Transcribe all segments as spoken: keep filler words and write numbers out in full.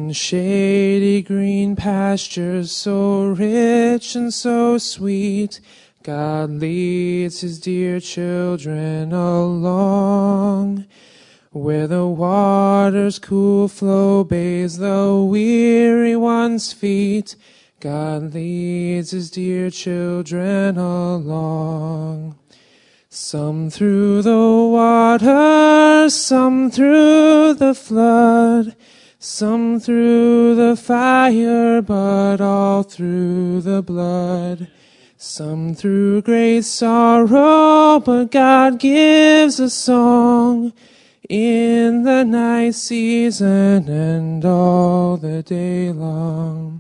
In shady green pastures so rich and so sweet, God leads his dear children along. Where the water's cool flow bathes the weary one's feet, God leads his dear children along. Some through the water, some through the flood, some through the fire, but all through the blood. Some through great sorrow, but God gives a song in the night season and all the day long.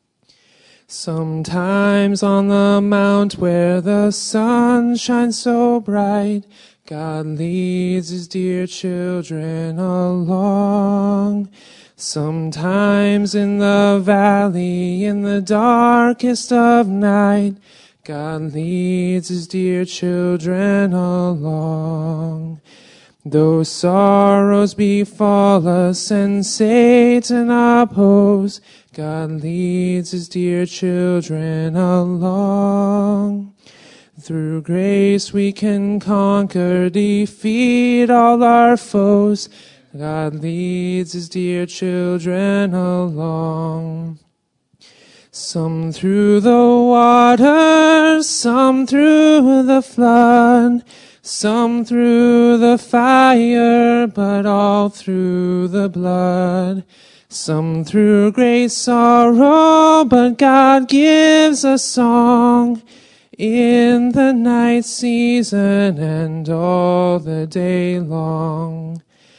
Sometimes on the mount where the sun shines so bright, God leads his dear children along. Sometimes in the valley, in the darkest of night, God leads his dear children along. Though sorrows befall us and Satan oppose, God leads his dear children along. Through grace we can conquer, defeat all our foes. God leads his dear children along. Some through the water, some through the flood, some through the fire, but all through the blood. Some through great sorrow, but God gives a song in the night season and all the day long.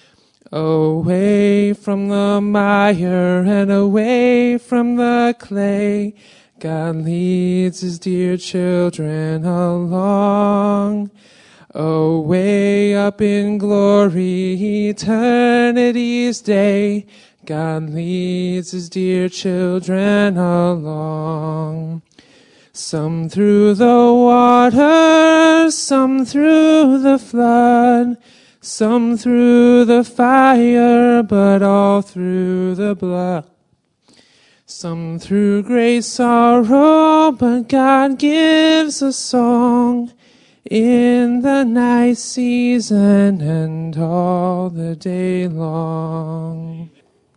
Away from the mire and away from the clay, God leads his dear children along. Away up in glory, eternity's day, God leads his dear children along. Some through the water, some through the flood, some through the fire, but all through the blood. Some through great sorrow, but God gives a song in the night season and all the day long.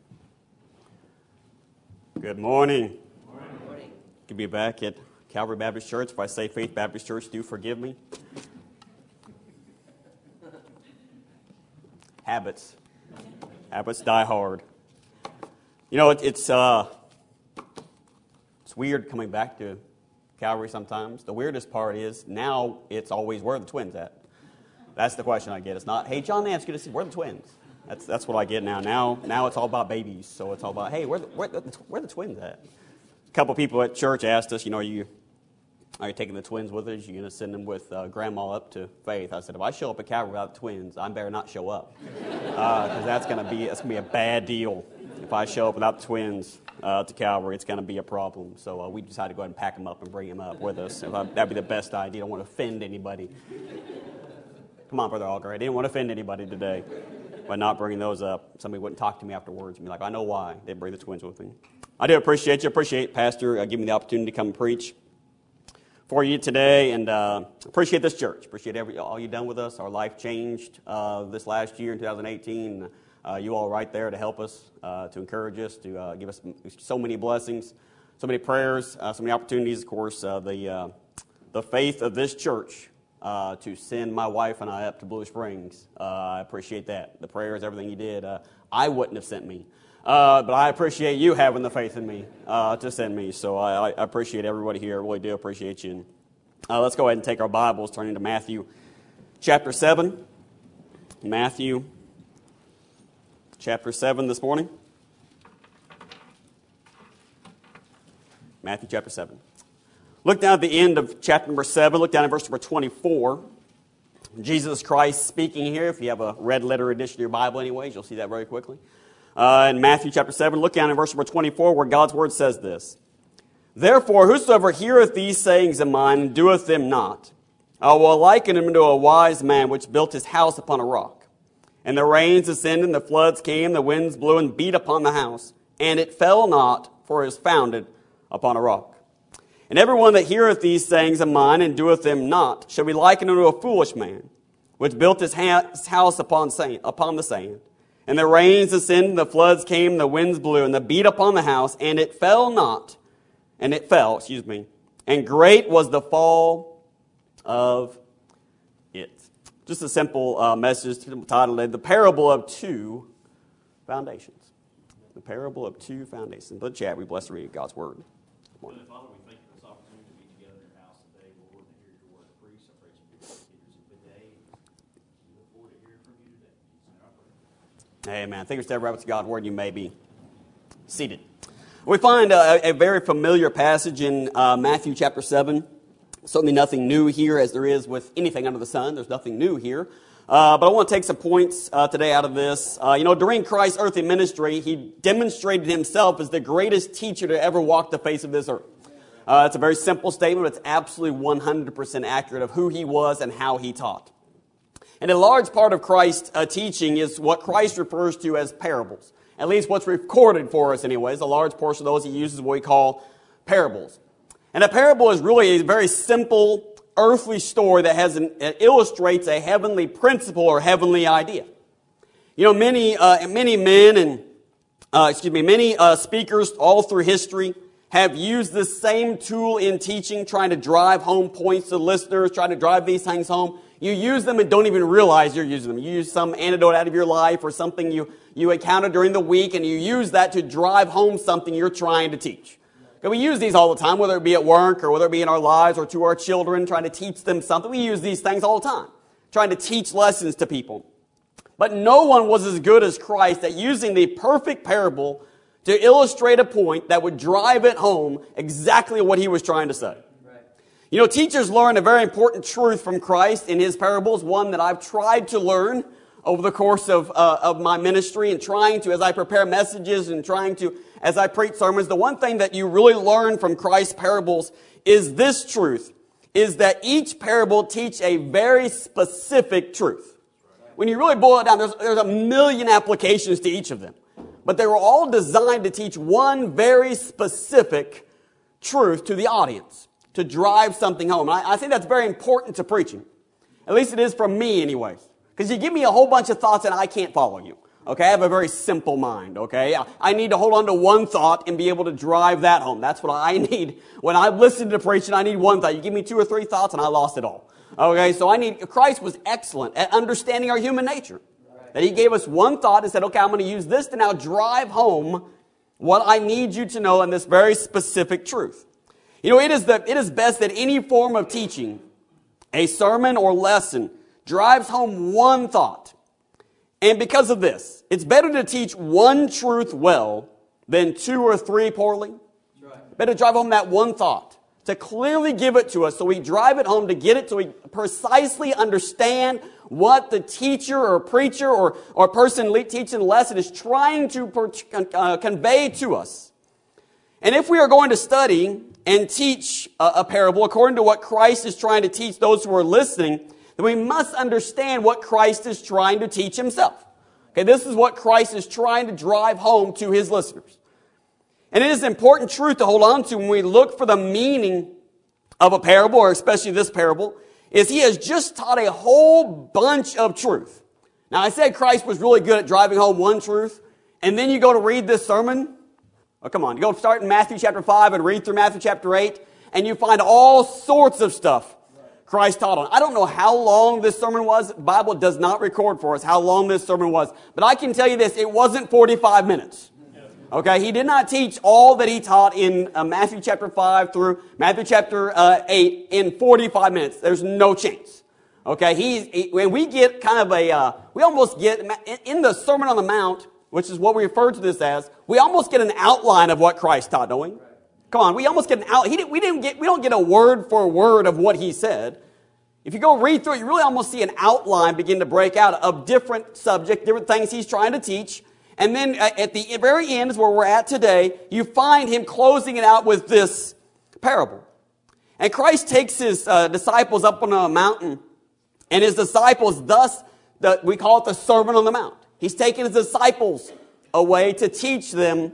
Good morning. Good morning. Good to be back at Calvary Baptist Church. If I say Faith Baptist Church, do forgive me. Habits. Habits die hard. You know, it, it's uh, it's weird coming back to Calvary sometimes. The weirdest part is now it's always, where are the twins at? That's the question I get. It's not, hey, John Nance, good to see, where are the twins? That's that's what I get now. Now now it's all about babies. So it's all about, hey, where the, where the, where the twins at? A couple people at church asked us, you know, are you, are you taking the twins with us? You're going to send them with uh, Grandma up to Faith? I said, if I show up at Calvary without the twins, I better not show up. Because uh, that's going to be that's gonna be a bad deal. If I show up without the twins uh, to Calvary, it's going to be a problem. So uh, we decided to go ahead and pack them up and bring them up with us. If I, that'd be the best idea. I don't want to offend anybody. Come on, Brother Auger. I didn't want to offend anybody today by not bringing those up. Somebody wouldn't talk to me afterwards and be like, I know why. They didn't bring the twins with me. I do appreciate you. Appreciate Pastor uh, giving me the opportunity to come and preach for you today, and uh, appreciate this church. Appreciate every all you've done with us. Our life changed uh, this last year in two thousand eighteen. Uh, you all right there to help us, uh, to encourage us, to uh, give us so many blessings, so many prayers, uh, so many opportunities. Of course, uh, the uh, the faith of this church uh, to send my wife and I up to Blue Springs. Uh, I appreciate that. The prayers, everything you did. Uh, I wouldn't have sent me. Uh, but I appreciate you having the faith in me uh, to send me. So I, I appreciate everybody here. I really do appreciate you. Uh, let's go ahead and take our Bibles, turning to Matthew chapter seven. Matthew chapter seven this morning. Matthew chapter seven. Look down at the end of chapter number seven. Look down at verse number twenty-four. Jesus Christ speaking here. If you have a red letter edition of your Bible anyways, you'll see that very quickly. Uh, in Matthew chapter seven, look down in verse number twenty-four where God's word says this. Therefore, whosoever heareth these sayings of mine and doeth them not, I will liken him unto a wise man which built his house upon a rock. And the rains descended, and the floods came, the winds blew and beat upon the house, and it fell not, for it is founded upon a rock. And everyone that heareth these sayings of mine and doeth them not shall be likened unto a foolish man, which built his house upon sand, upon the sand. And the rains descended, the floods came, the winds blew, and they beat upon the house, and it fell not, and it fell, excuse me, and great was the fall of it. Just a simple uh, message titled, The Parable of Two Foundations. The Parable of Two Foundations. But chat, we bless the reading of God's Word. Father, we thank you for this opportunity to be together in your house today, Lord, and hear your word preached. I pray some good leaders of the day. We look forward to hearing from you today. Amen. Thank you, Steph. Right with God's Word, you may be seated. We find a, a very familiar passage in uh, Matthew chapter seven. Certainly nothing new here, as there is with anything under the sun. There's nothing new here. Uh, but I want to take some points uh, today out of this. Uh, you know, during Christ's earthly ministry, he demonstrated himself as the greatest teacher to ever walk the face of this earth. Uh, it's a very simple statement, but it's absolutely one hundred percent accurate of who he was and how he taught. And a large part of Christ's uh, teaching is what Christ refers to as parables. At least what's recorded for us anyways. A large portion of those he uses what we call parables. And a parable is really a very simple earthly story that has an, it illustrates a heavenly principle or heavenly idea. You know, many uh, many men and uh, excuse me, many uh, speakers all through history have used this same tool in teaching, trying to drive home points to listeners, trying to drive these things home. You use them and don't even realize you're using them. You use some anecdote out of your life or something you, you encountered during the week, and you use that to drive home something you're trying to teach. And we use these all the time, whether it be at work or whether it be in our lives or to our children, trying to teach them something. We use these things all the time, trying to teach lessons to people. But no one was as good as Christ at using the perfect parable to illustrate a point that would drive it home exactly what he was trying to say. You know, teachers learn a very important truth from Christ in his parables, one that I've tried to learn over the course of uh, of my ministry and trying to, as I prepare messages and trying to, as I preach sermons, the one thing that you really learn from Christ's parables is this truth, is that each parable teach a very specific truth. When you really boil it down, there's, there's a million applications to each of them. But they were all designed to teach one very specific truth to the audience, to drive something home. And I, I think that's very important to preaching. At least it is from me anyways. Because you give me a whole bunch of thoughts and I can't follow you. Okay, I have a very simple mind, okay? I, I need to hold on to one thought and be able to drive that home. That's what I need. When I listen to preaching, I need one thought. You give me two or three thoughts and I lost it all. Okay, so I need, Christ was excellent at understanding our human nature. That he gave us one thought and said, okay, I'm going to use this to now drive home what I need you to know in this very specific truth. You know, it is, the, it is best that any form of teaching, a sermon or lesson, drives home one thought. And because of this, it's better to teach one truth well than two or three poorly. Right. Better drive home that one thought, to clearly give it to us so we drive it home to get it so we precisely understand what the teacher or preacher or, or person teaching the lesson is trying to per, uh, convey to us. And if we are going to study and teach a, a parable according to what Christ is trying to teach those who are listening, then we must understand what Christ is trying to teach himself. Okay, this is what Christ is trying to drive home to his listeners. And it is an important truth to hold on to when we look for the meaning of a parable, or especially this parable, is he has just taught a whole bunch of truth. Now, I said Christ was really good at driving home one truth, and then you go to read this sermon. Oh, come on. You go start in Matthew chapter five and read through Matthew chapter eight, and you find all sorts of stuff Christ taught on. I don't know how long this sermon was. The Bible does not record for us how long this sermon was. But I can tell you this, it wasn't forty-five minutes. Okay, he did not teach all that he taught in uh, Matthew chapter five through Matthew chapter uh, eight in forty-five minutes. There's no chance. Okay, he's, he, when we get kind of a, uh, we almost get, in the Sermon on the Mount, which is what we refer to this as, we almost get an outline of what Christ taught, don't we? Come on, we almost get an out. He didn't, we didn't get. We don't get a word for word of what he said. If you go read through it, you really almost see an outline begin to break out of different subjects, different things he's trying to teach. And then at the very end is where we're at today. You find him closing it out with this parable. And Christ takes his uh, disciples up on a mountain, and his disciples, thus the, we call it the Sermon on the Mount. He's taken his disciples away to teach them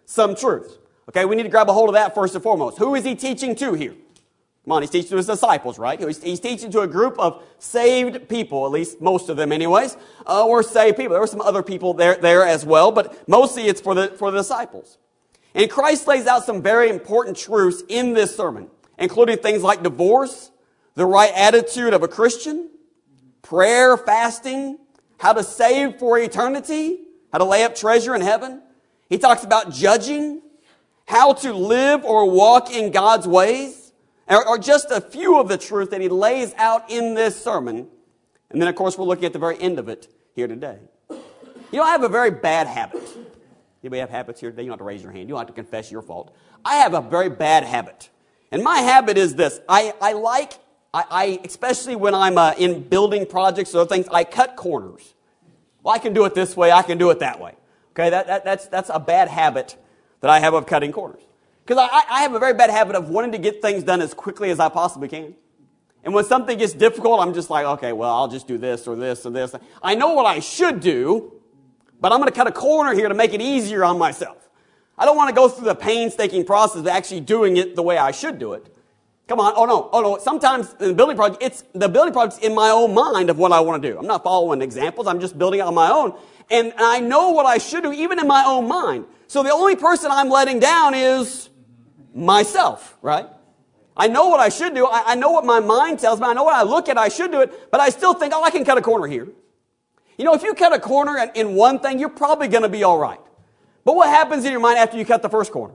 some truth. Okay, we need to grab a hold of that first and foremost. Who is he teaching to here? Come on, he's teaching to his disciples, right? He's, he's teaching to a group of saved people, at least most of them anyways, uh, or saved people. There were some other people there, there as well, but mostly it's for the, for the disciples. And Christ lays out some very important truths in this sermon, including things like divorce, the right attitude of a Christian, prayer, fasting, how to save for eternity, how to lay up treasure in heaven. He talks about judging, how to live or walk in God's ways, are just a few of the truth that he lays out in this sermon. And then, of course, we're looking at the very end of it here today. You know, I have a very bad habit. Anybody have habits here today? You don't have to raise your hand. You don't have to confess your fault. I have a very bad habit. And my habit is this. I, I like, I, I especially when I'm uh, in building projects or other things, I cut corners. Well, I can do it this way. I can do it that way. Okay, that, that, that's, that's a bad habit that I have of cutting corners. Because I, I have a very bad habit of wanting to get things done as quickly as I possibly can. And when something gets difficult, I'm just like, okay, well, I'll just do this or this or this. I know what I should do, but I'm going to cut a corner here to make it easier on myself. I don't want to go through the painstaking process of actually doing it the way I should do it. Come on, oh no, oh no. Sometimes in the building project, it's the building project's in my own mind of what I want to do. I'm not following examples. I'm just building it on my own. And I know what I should do, even in my own mind. So the only person I'm letting down is myself, right? I know what I should do. I, I know what my mind tells me. I know what I look at. I should do it. But I still think, oh, I can cut a corner here. You know, if you cut a corner in, in one thing, you're probably going to be all right. But what happens in your mind after you cut the first corner?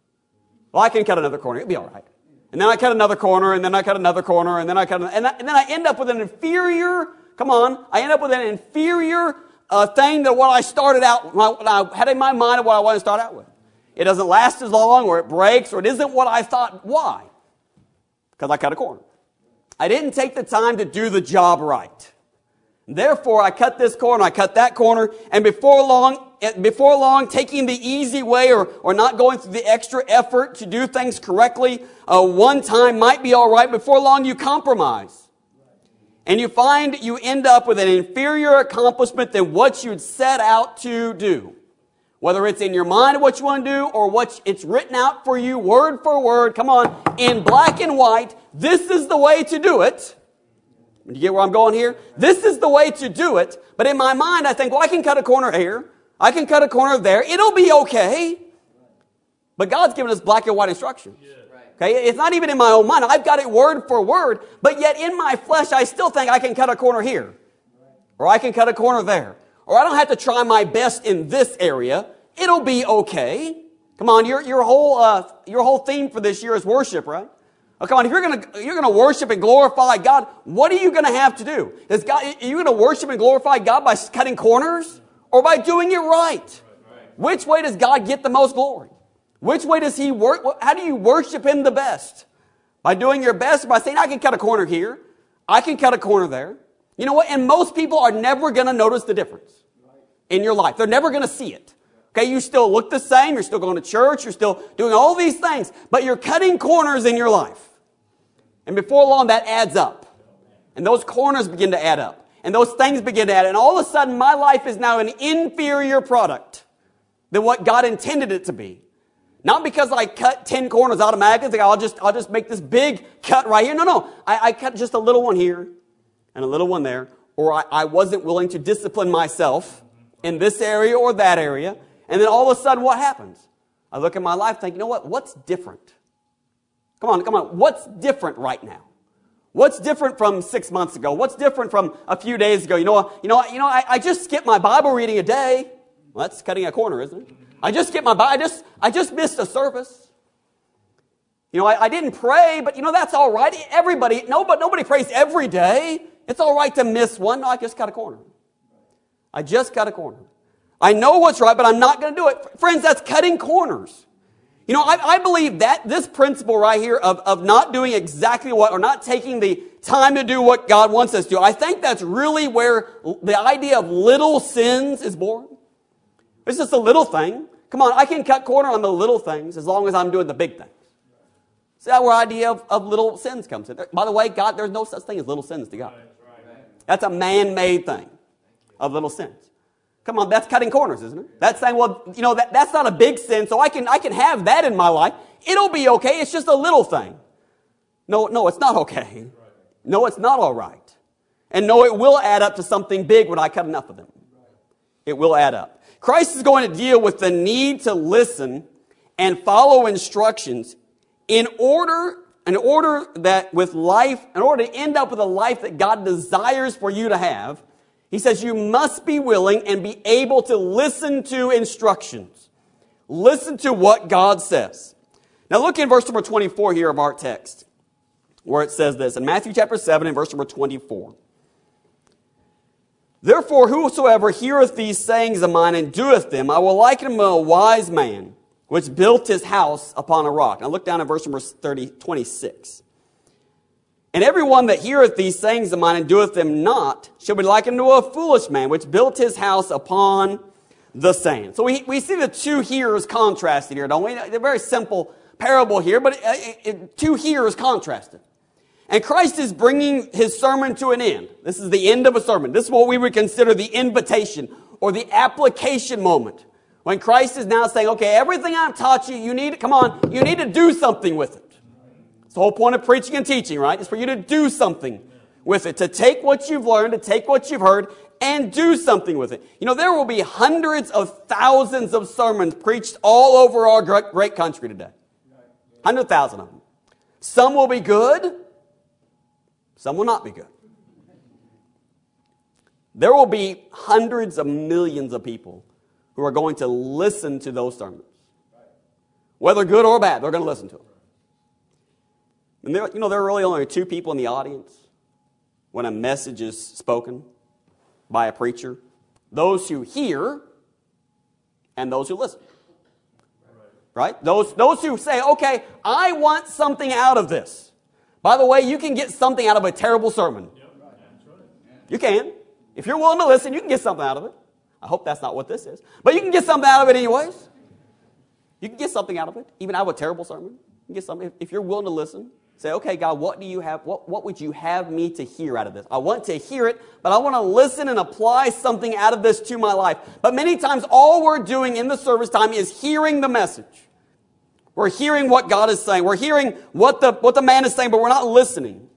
Well, I can cut another corner. It'll be all right. And then I cut another corner, and then I cut another corner, and then I cut another, and, and then I end up with an inferior, come on, I end up with an inferior uh, thing than what I started out, what I had in my mind of what I wanted to start out with. It doesn't last as long, or it breaks, or it isn't what I thought. Why? Because I cut a corner. I didn't take the time to do the job right. Therefore, I cut this corner, I cut that corner, and before long, before long, taking the easy way or, or not going through the extra effort to do things correctly, uh, one time might be all right. Before long, you compromise. And you find you end up with an inferior accomplishment than what you'd set out to do. Whether it's in your mind what you want to do or what it's written out for you word for word, come on, in black and white, this is the way to do it. You get where I'm going here? This is the way to do it. But in my mind, I think, well, I can cut a corner here. I can cut a corner there. It'll be okay. But God's given us black and white instructions. Okay, it's not even in my own mind. I've got it word for word. But yet in my flesh, I still think I can cut a corner here. Or I can cut a corner there. Or I don't have to try my best in this area. It'll be okay. Come on, your your whole uh, your whole theme for this year is worship, right? Oh, come on, if you're gonna you're gonna worship and glorify God, what are you gonna have to do? Is God? Are you gonna worship and glorify God by cutting corners or by doing it right? Which way does God get the most glory? Which way does He work? How do you worship Him the best? By doing your best, by saying, I can cut a corner here, I can cut a corner there. You know what? And most people are never gonna notice the difference in your life. They're never gonna see it. Okay, you still look the same, you're still going to church, you're still doing all these things, but you're cutting corners in your life. And before long, that adds up. And those corners begin to add up. And those things begin to add up. And all of a sudden, my life is now an inferior product than what God intended it to be. Not because I cut ten corners automatically, think I'll just, I'll just make this big cut right here. No, no, I, I cut just a little one here and a little one there. Or I, I wasn't willing to discipline myself in this area or that area. And then all of a sudden, what happens? I look at my life and think, you know what? What's different? Come on, come on. What's different right now? What's different from six months ago? What's different from a few days ago? You know what? You know what? You know, I, I just skipped my Bible reading a day. Well, that's cutting a corner, isn't it? I just skipped my Bible. I just, I just missed a service. You know, I, I didn't pray, but you know, that's all right. Everybody, nobody, nobody prays every day. It's all right to miss one. No, I just cut a corner. I just cut a corner. I know what's right, but I'm not going to do it. Friends, that's cutting corners. You know, I, I believe that this principle right here of, of not doing exactly what, or not taking the time to do what God wants us to do, I think that's really where the idea of little sins is born. It's just a little thing. Come on, I can cut corner on the little things as long as I'm doing the big things. See, that's where the idea of, of little sins comes in. By the way, God, there's no such thing as little sins to God. That's a man-made thing of little sins. Come on, that's cutting corners, isn't it? That's saying, well, you know, that, that's not a big sin, so I can, I can have that in my life. It'll be okay. It's just a little thing. No, no, it's not okay. No, it's not all right. And no, it will add up to something big when I cut enough of them. It will add up. Christ is going to deal with the need to listen and follow instructions in order, in order that with life, in order to end up with a life that God desires for you to have. He says you must be willing and be able to listen to instructions. Listen to what God says. Now look in verse number twenty-four here of our text, where it says this, in Matthew chapter seven and verse number twenty-four. Therefore, whosoever heareth these sayings of mine and doeth them, I will liken him to a wise man, which built his house upon a rock. Now look down at verse number thirty, twenty-six. And every one that heareth these sayings of mine and doeth them not, shall be likened to a foolish man, which built his house upon the sand. So we, we see the two hearers contrasted here, don't we? They're very simple parable here, but it, it, it, two hearers contrasted. And Christ is bringing his sermon to an end. This is the end of a sermon. This is what we would consider the invitation or the application moment. When Christ is now saying, okay, everything I've taught you, you need to, come on, you need to do something with it. It's the whole point of preaching and teaching, right? It's for you to do something with it. To take what you've learned, to take what you've heard, and do something with it. You know, there will be hundreds of thousands of sermons preached all over our great country today. one hundred thousand of them. Some will be good. Some will not be good. There will be hundreds of millions of people who are going to listen to those sermons. Whether good or bad, they're going to listen to them. And there, you know, there are really only two people in the audience when a message is spoken by a preacher. Those who hear and those who listen. Right? Those, those who say, okay, I want something out of this. By the way, you can get something out of a terrible sermon. You can. If you're willing to listen, you can get something out of it. I hope that's not what this is. But you can get something out of it anyways. You can get something out of it, even out of a terrible sermon. You can get something. If you're willing to listen, say, okay, God, what do you have? What, what would you have me to hear out of this? I want to hear it, but I want to listen and apply something out of this to my life. But many times, all we're doing in the service time is hearing the message. We're hearing what God is saying. We're hearing what the, what the man is saying, but we're not listening.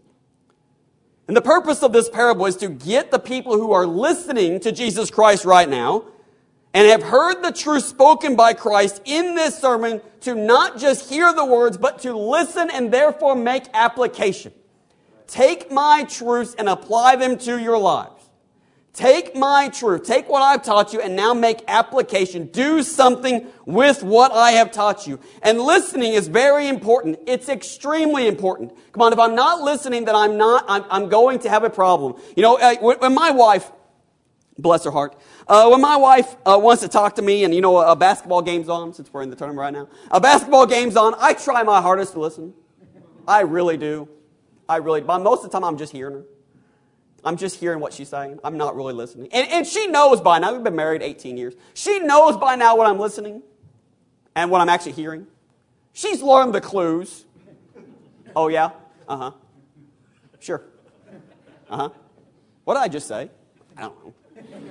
And the purpose of this parable is to get the people who are listening to Jesus Christ right now and have heard the truth spoken by Christ in this sermon to not just hear the words, but to listen and therefore make application. Take my truths and apply them to your lives. Take my truth, take what I've taught you, and now make application. Do something with what I have taught you. And listening is very important. It's extremely important. Come on, if I'm not listening, then I'm not, I'm, I'm going to have a problem. You know, uh, when my wife, bless her heart, uh, when my wife uh, wants to talk to me, and you know, a basketball game's on, since we're in the tournament right now, a basketball game's on, I try my hardest to listen. I really do. I really do. But most of the time, I'm just hearing her. I'm just hearing what she's saying. I'm not really listening. And, and she knows by now, we've been married eighteen years. She knows by now what I'm listening and what I'm actually hearing. She's learned the clues. Oh, yeah? Uh-huh. Sure. Uh-huh. What did I just say? I don't know.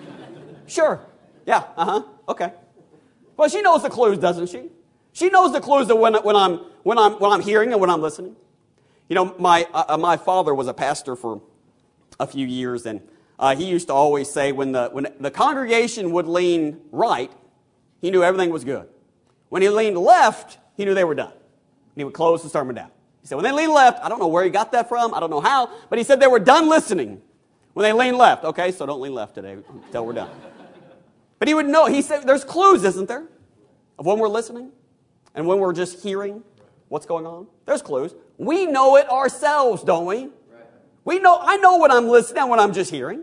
Sure. Yeah, uh-huh. Okay. Well, she knows the clues, doesn't she? She knows the clues of when, when, I'm, when, I'm, when I'm hearing and when I'm listening. You know, my, uh, my father was a pastor for a few years, and uh, he used to always say when the when the congregation would lean right, he knew everything was good. When he leaned left, he knew they were done. And he would close the sermon down. He said, when they lean left, I don't know where he got that from, I don't know how, but he said they were done listening when they lean left. Okay, so don't lean left today until we're done. But he would know, he said, there's clues, isn't there, of when we're listening and when we're just hearing what's going on? There's clues. We know it ourselves, don't we? We know, I know when I'm listening and when I'm just hearing.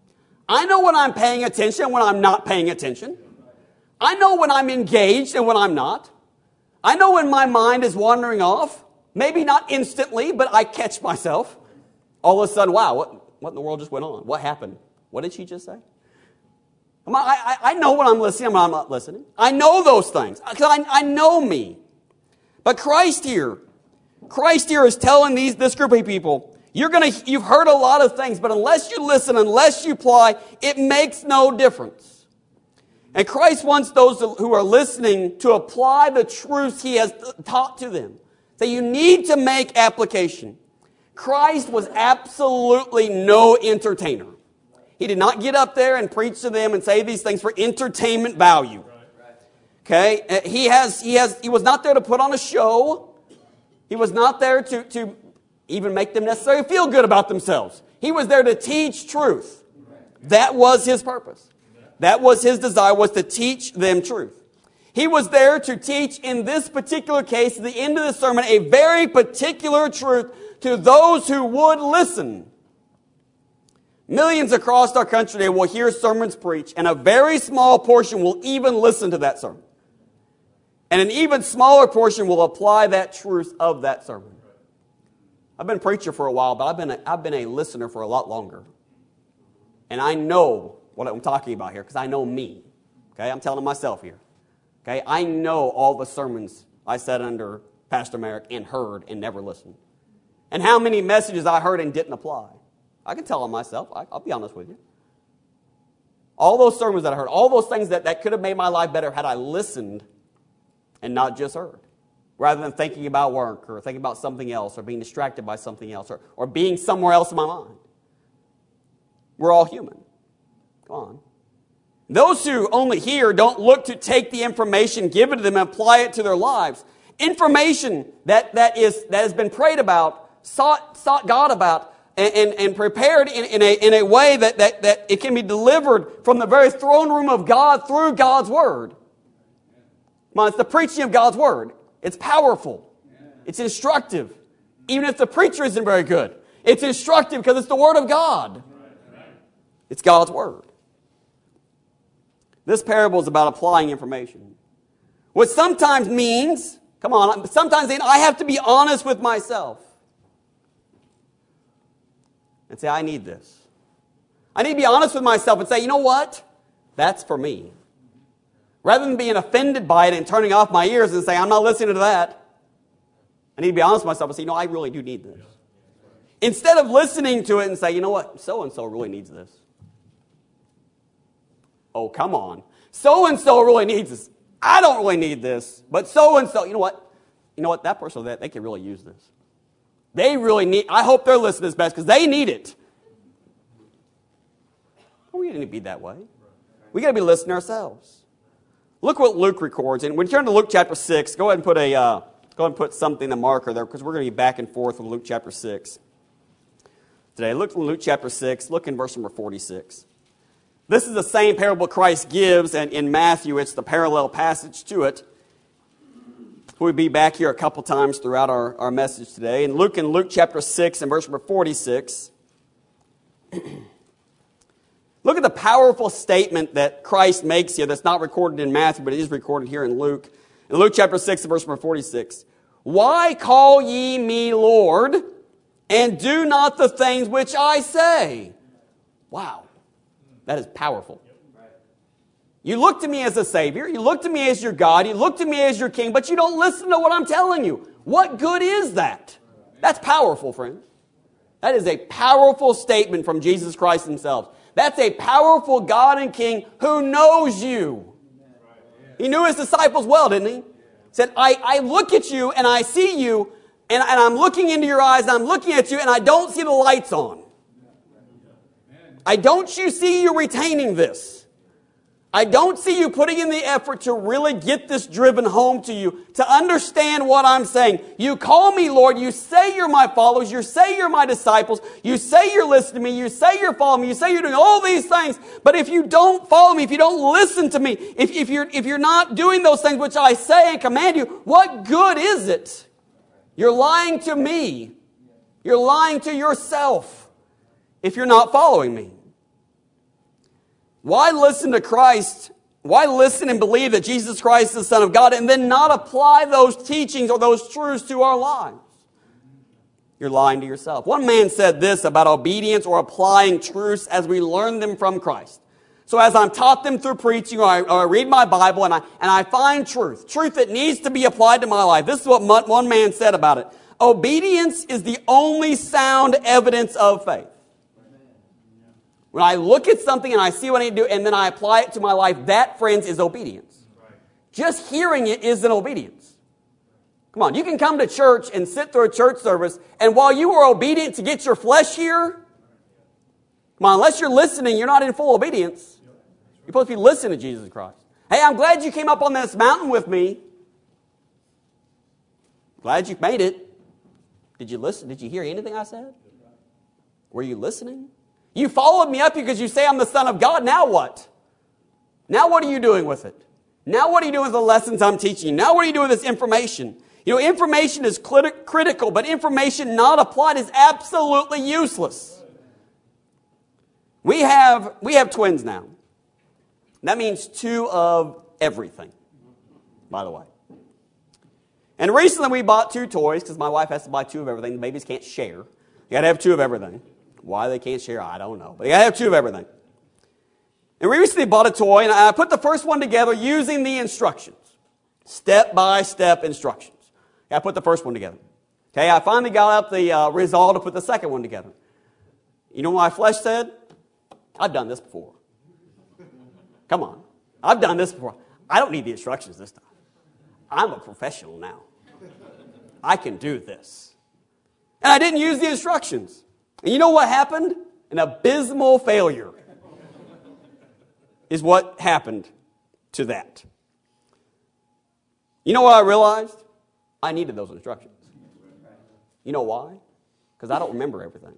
I know when I'm paying attention and when I'm not paying attention. I know when I'm engaged and when I'm not. I know when my mind is wandering off. Maybe not instantly, but I catch myself. All of a sudden, wow, what, what in the world just went on? What happened? What did she just say? I, I, I know when I'm listening and when I'm not listening. I know those things because I, I know me. But Christ here, Christ here is telling these this group of people, You're gonna, you've heard a lot of things, but unless you listen, unless you apply, it makes no difference. And Christ wants those who are listening to apply the truths He has taught to them. So you need to make application. Christ was absolutely no entertainer. He did not get up there and preach to them and say these things for entertainment value. Okay? He has, he has, he was not there to put on a show. He was not there to, to even make them necessarily feel good about themselves. He was there to teach truth. That was His purpose. That was His desire, was to teach them truth. He was there to teach, in this particular case, at the end of the sermon, a very particular truth to those who would listen. Millions across our country today will hear sermons preached, and a very small portion will even listen to that sermon. And an even smaller portion will apply that truth of that sermon. I've been a preacher for a while, but I've been a, I've been a listener for a lot longer. And I know what I'm talking about here, because I know me. Okay, I'm telling myself here. Okay, I know all the sermons I sat under Pastor Merrick and heard and never listened. And how many messages I heard and didn't apply. I can tell on myself. I, I'll be honest with you. All those sermons that I heard, all those things that, that could have made my life better had I listened and not just heard. Rather than thinking about work or thinking about something else or being distracted by something else or, or being somewhere else in my mind. We're all human. Come on. Those who only hear don't look to take the information given to them and apply it to their lives. Information that, that, is, that has been prayed about, sought, sought God about, and, and, and prepared in, in, a, in a way that, that, that it can be delivered from the very throne room of God through God's Word. Come on, it's the preaching of God's Word. It's powerful. It's instructive. Even if the preacher isn't very good. It's instructive because it's the Word of God. It's God's Word. This parable is about applying information. Which sometimes means, come on, sometimes I have to be honest with myself. And say, I need this. I need to be honest with myself and say, you know what? That's for me. Rather than being offended by it and turning off my ears and saying, I'm not listening to that. I need to be honest with myself and say, you know, I really do need this. Instead of listening to it and say, you know what? So-and-so really needs this. Oh, come on. So-and-so really needs this. I don't really need this. But so-and-so, you know what? You know what? That person, they, they could really use this. They really need, I hope they're listening to this best because they need it. Well, we didn't be that way. We got to be listening ourselves. Look what Luke records. And when you turn to Luke chapter six, go ahead and put a, uh, go ahead and put something, a marker there, because we're going to be back and forth with Luke chapter six today. Look at Luke chapter six. Look in verse number forty-six. This is the same parable Christ gives, and in Matthew, it's the parallel passage to it. We'll be back here a couple times throughout our, our message today. And Luke in Luke chapter six and verse number forty-six. Look at the powerful statement that Christ makes here that's not recorded in Matthew, but it is recorded here in Luke. In Luke chapter six and verse number forty-six. Why call ye me Lord, and do not the things which I say? Wow. That is powerful. You look to me as a Savior. You look to me as your God. You look to me as your King, but you don't listen to what I'm telling you. What good is that? That's powerful, friends. That is a powerful statement from Jesus Christ Himself. That's a powerful God and King who knows you. He knew His disciples well, didn't He? He said, I, I look at you and I see you, and, and I'm looking into your eyes, and I'm looking at you, and I don't see the lights on. I don't you see you retaining this. I don't see you putting in the effort to really get this driven home to you, to understand what I'm saying. You call me Lord, you say you're my followers, you say you're my disciples, you say you're listening to me, you say you're following me, you say you're doing all these things, but if you don't follow me, if you don't listen to me, if, if, you're, if you're not doing those things which I say and command you, what good is it? You're lying to me. You're lying to yourself if you're not following me. Why listen to Christ? Why listen and believe that Jesus Christ is the Son of God and then not apply those teachings or those truths to our lives? You're lying to yourself. One man said this about obedience or applying truths as we learn them from Christ. So as I'm taught them through preaching or I, or I read my Bible and I, and I find truth, truth that needs to be applied to my life. This is what one man said about it. Obedience is the only sound evidence of faith. When I look at something and I see what I need to do and then I apply it to my life, that, friends, is obedience. Right. Just hearing it is an obedience. Come on, you can come to church and sit through a church service, and while you are obedient to get your flesh here, come on, unless you're listening, you're not in full obedience. You're supposed to be listening to Jesus Christ. Hey, I'm glad you came up on this mountain with me. Glad you made it. Did you listen? Did you hear anything I said? Were you listening? You followed me up here because you say I'm the Son of God. Now what? Now what are you doing with it? Now what are you doing with the lessons I'm teaching you? Now what are you doing with this information? You know, information is crit- critical, but information not applied is absolutely useless. We have, we have twins now. That means two of everything, by the way. And recently we bought two toys because my wife has to buy two of everything. The babies can't share. You got to have two of everything. Why they can't share, I don't know. But you got to have two of everything. And we recently bought a toy, and I put the first one together using the instructions. Step-by-step instructions. I put the first one together. Okay, I finally got up the uh, resolve to put the second one together. You know what my flesh said? I've done this before. Come on. I've done this before. I don't need the instructions this time. I'm a professional now. I can do this. And I didn't use the instructions. And you know what happened? An abysmal failure is what happened to that. You know what I realized? I needed those instructions. You know why? Because I don't remember everything.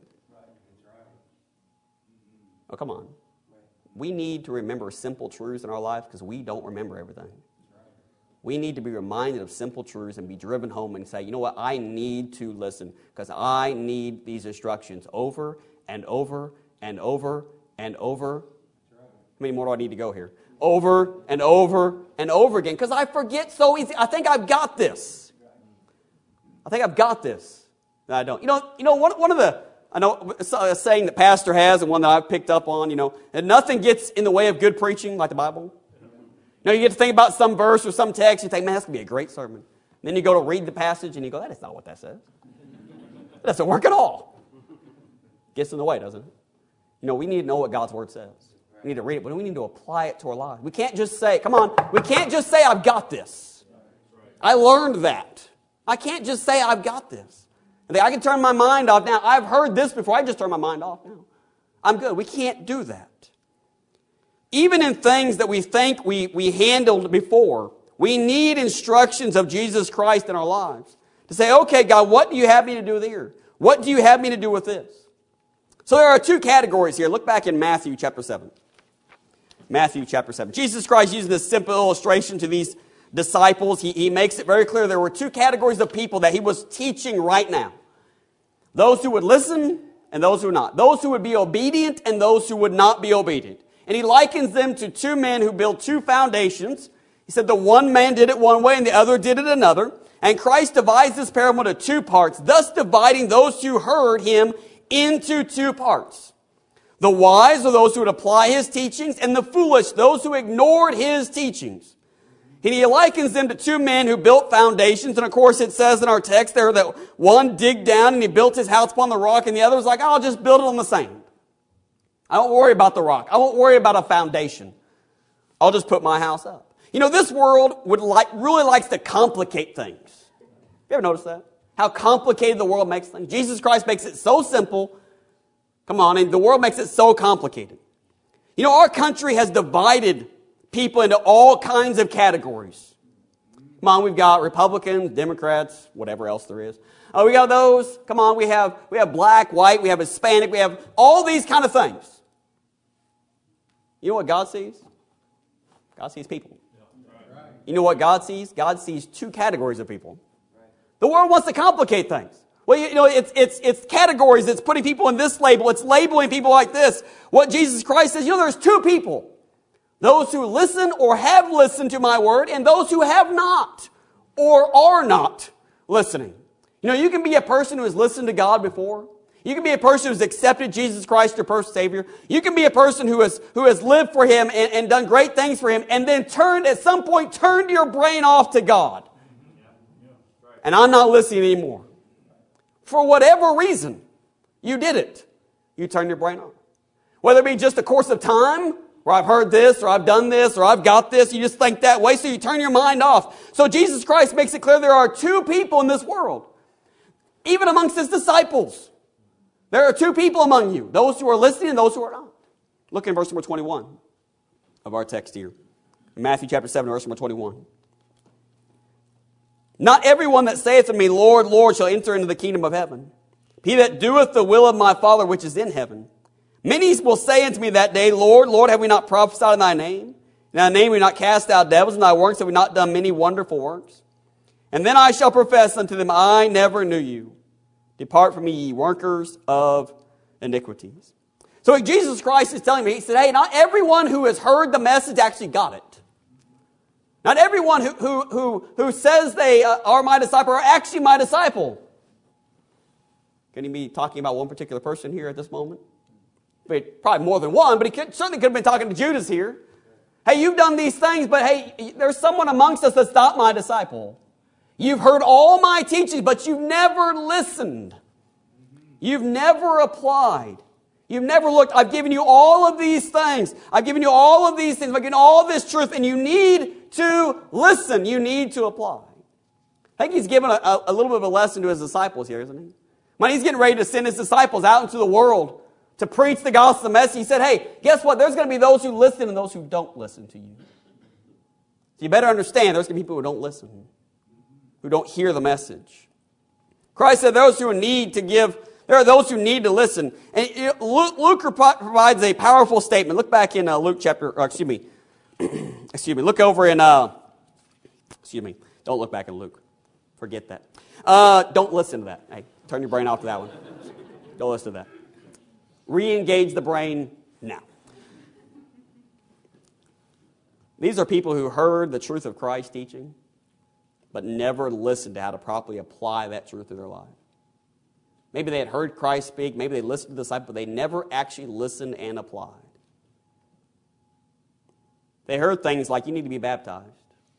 Oh, come on. We need to remember simple truths in our life because we don't remember everything. We need to be reminded of simple truths and be driven home and say, you know what, I need to listen because I need these instructions over and over and over and over. How many more do I need to go here? Over and over and over again because I forget so easy. I think I've got this. I think I've got this. No, I don't. You know, you know one, one of the, I know a saying that Pastor has and one that I've picked up on, you know, and nothing gets in the way of good preaching like the Bible. You know, you get to think about some verse or some text, you think, man, that's going to be a great sermon. And then you go to read the passage and you go, that is not what that says. That doesn't work at all. Gets in the way, doesn't it? You know, we need to know what God's Word says. We need to read it, but we need to apply it to our lives. We can't just say, come on, we can't just say, I've got this. I learned that. I can't just say, I've got this. I can turn my mind off now. I've heard this before. I just turn my mind off now. I'm good. We can't do that. Even in things that we think we, we handled before, we need instructions of Jesus Christ in our lives. To say, okay, God, what do you have me to do here? What do you have me to do with this? So there are two categories here. Look back in Matthew chapter seven. Matthew chapter seven. Jesus Christ using this simple illustration to these disciples. He, he makes it very clear there were two categories of people that he was teaching right now. Those who would listen and those who would not. Those who would be obedient and those who would not be obedient. And he likens them to two men who built two foundations. He said the one man did it one way and the other did it another. And Christ divides this parable into two parts, thus dividing those who heard him into two parts. The wise are those who would apply his teachings, and the foolish, those who ignored his teachings. And he likens them to two men who built foundations. And of course it says in our text there that one digged down and he built his house upon the rock, and the other was like, I'll just build it on the sand. I don't worry about the rock. I won't worry about a foundation. I'll just put my house up. You know, this world would like really likes to complicate things. You ever notice that? How complicated the world makes things. Jesus Christ makes it so simple. Come on, and the world makes it so complicated. You know, our country has divided people into all kinds of categories. Come on, we've got Republicans, Democrats, whatever else there is. Oh, we got those. Come on, we have we have black, white, we have Hispanic, we have all these kind of things. You know what God sees? God sees people. You know what God sees? God sees two categories of people. The world wants to complicate things. Well, you know, it's it's it's categories. It's putting people in this label. It's labeling people like this. What Jesus Christ says, you know, there's two people. Those who listen or have listened to my word, and those who have not or are not listening. You know, you can be a person who has listened to God before. You can be a person who's accepted Jesus Christ, your personal Savior. You can be a person who has who has lived for Him and, and done great things for Him, and then turned at some point turned your brain off to God. And I'm not listening anymore. For whatever reason, you did it. You turned your brain off. Whether it be just a course of time, where I've heard this, or I've done this, or I've got this, you just think that way, so you turn your mind off. So Jesus Christ makes it clear there are two people in this world, even amongst his disciples. There are two people among you, those who are listening and those who are not. Look in verse number twenty-one of our text here. In Matthew chapter seven, verse number twenty-one. Not everyone that saith unto me, Lord, Lord, shall enter into the kingdom of heaven. He that doeth the will of my Father which is in heaven. Many will say unto me that day, Lord, Lord, have we not prophesied in thy name? In thy name have we not cast out devils, in thy works have we not done many wonderful works? And then I shall profess unto them, I never knew you. Depart from me, ye workers of iniquities. So Jesus Christ is telling me, he said, hey, not everyone who has heard the message actually got it. Not everyone who, who, who, who says they are my disciple are actually my disciple. Can he be talking about one particular person here at this moment? Probably more than one, but he could, certainly could have been talking to Judas here. Hey, you've done these things, but hey, there's someone amongst us that's not my disciple. You've heard all my teachings, but you've never listened. You've never applied. You've never looked. I've given you all of these things. I've given you all of these things. I've given you all this truth, and you need to listen. You need to apply. I think he's given a, a, a little bit of a lesson to his disciples here, isn't he? When he's getting ready to send his disciples out into the world to preach the gospel message, he said, hey, guess what? There's going to be those who listen and those who don't listen to you. So you better understand there's going to be people who don't listen, who don't hear the message. Christ said those who need to give, there are those who need to listen. And Luke, Luke provides a powerful statement. Look back in uh, Luke chapter, or excuse me, excuse me, look over in, uh, excuse me, don't look back in Luke. Forget that. Uh, don't listen to that. Hey, turn your brain off to that one. Don't listen to that. Re-engage the brain now. These are people who heard the truth of Christ's teaching, but never listened to how to properly apply that truth to their life. Maybe they had heard Christ speak, maybe they listened to the disciples, but they never actually listened and applied. They heard things like, you need to be baptized.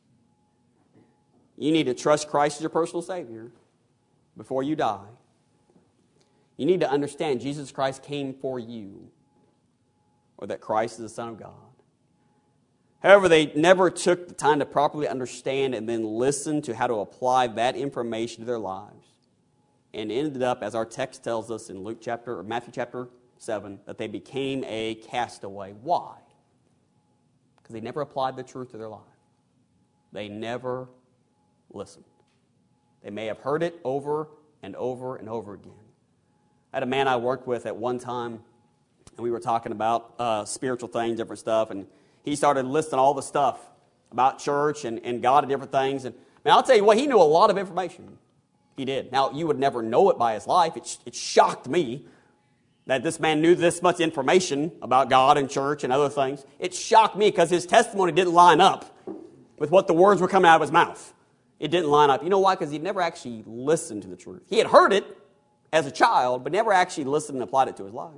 You need to trust Christ as your personal Savior before you die. You need to understand Jesus Christ came for you, or that Christ is the Son of God. However, they never took the time to properly understand and then listen to how to apply that information to their lives. And ended up, as our text tells us in Luke chapter or Matthew chapter seven, that they became a castaway. Why? Because they never applied the truth to their life. They never listened. They may have heard it over and over and over again. I had a man I worked with at one time, and we were talking about uh, spiritual things, different stuff, and he started listing all the stuff about church and, and God and different things. And man, I'll tell you what, he knew a lot of information. He did. Now, you would never know it by his life. It, it shocked me that this man knew this much information about God and church and other things. It shocked me because his testimony didn't line up with what the words were coming out of his mouth. It didn't line up. You know why? Because he'd never actually listened to the truth. He had heard it as a child, but never actually listened and applied it to his life.